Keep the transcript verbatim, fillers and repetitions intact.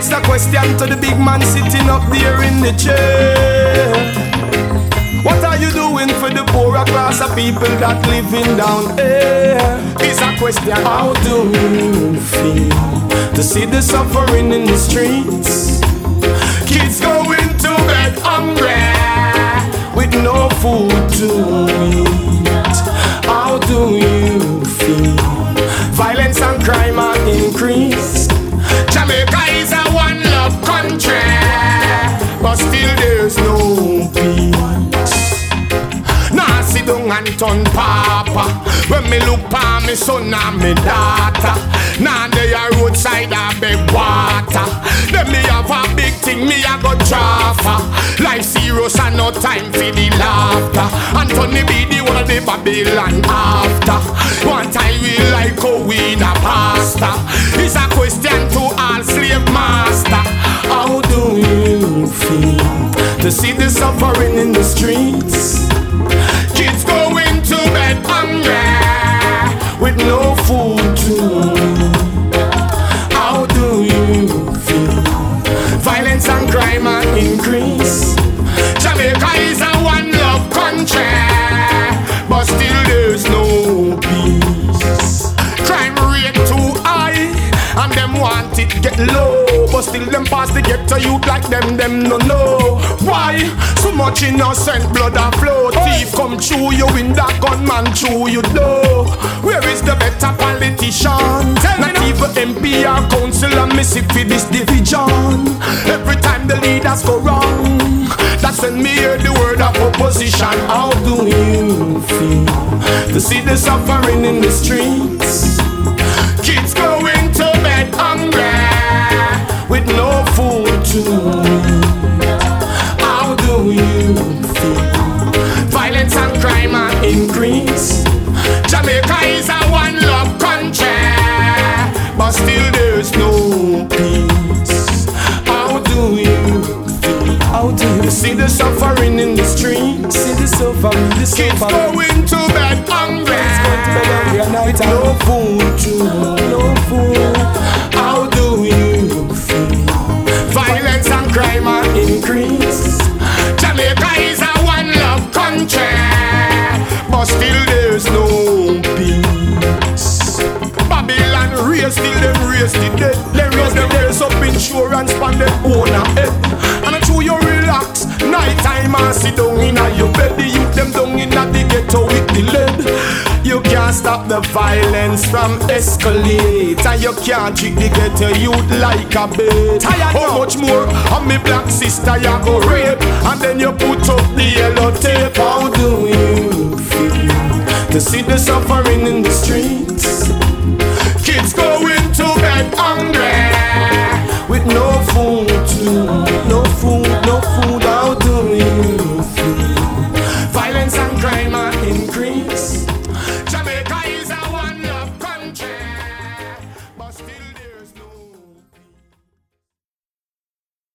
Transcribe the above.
next a question to the big man sitting up there in the chair. What are you doing for the poorer class of people that living down here? It's a question. How do you feel to see the suffering in the streets? Kids going to bed hungry with no food to eat. How do you feel? Violence and crime are increased. Jamaica is a one love country, but still there's no peace. Nah, sit down and turn papa when me look pa me son and me daughter. Nah, they are roadside a beg water. Then me have a big thing, me a go traffer. Life serious and no time for the laughter. Anthony be the one of the Babylon after. One time we like how we the pasta. It's a question to all slave master. How do you feel to see the suffering in the streets? Kids going to bed hungry with no food to eat. How do you feel? Violence and crime are increased. Jamaica is a one love country, but still there's no peace. Crime rate too high, and them want it get low, but still them pass the ghetto youth like them, them no know. Why? So much innocent blood a flow. Thief come through you in that gunman through you know. Where is the better politician? Not even M P or councillor miss it for this division. Every time the leaders go wrong, that's when me hear the word of opposition. How do you feel to see the suffering in the streets? Kids going to bed hungry with no food to eat. How do you feel? Violence and crime are increased. Jamaica is a one love country, but still there's no peace. How do you feel? How do you see the suffering in the streets? See the suffering, the suffering. Kids going to bed hungry, with no food to eat. No food. How do you feel? Violence and crime are increased. Jamaica is a one love country, but still there's no peace. Babylon race till them race the dead. They raise them raise up insurance on them owner head. And until you relax, night time and sit down in your bed. The youth them down in the ghetto with the lead. You can't stop the violence from escalate, and you can't treat the ghetto youth like a bait. How much more of me black sister you go rape, and then you put up the yellow tape? How do you feel to see the suffering in the streets? Kids going to bed hungry with no food to eat.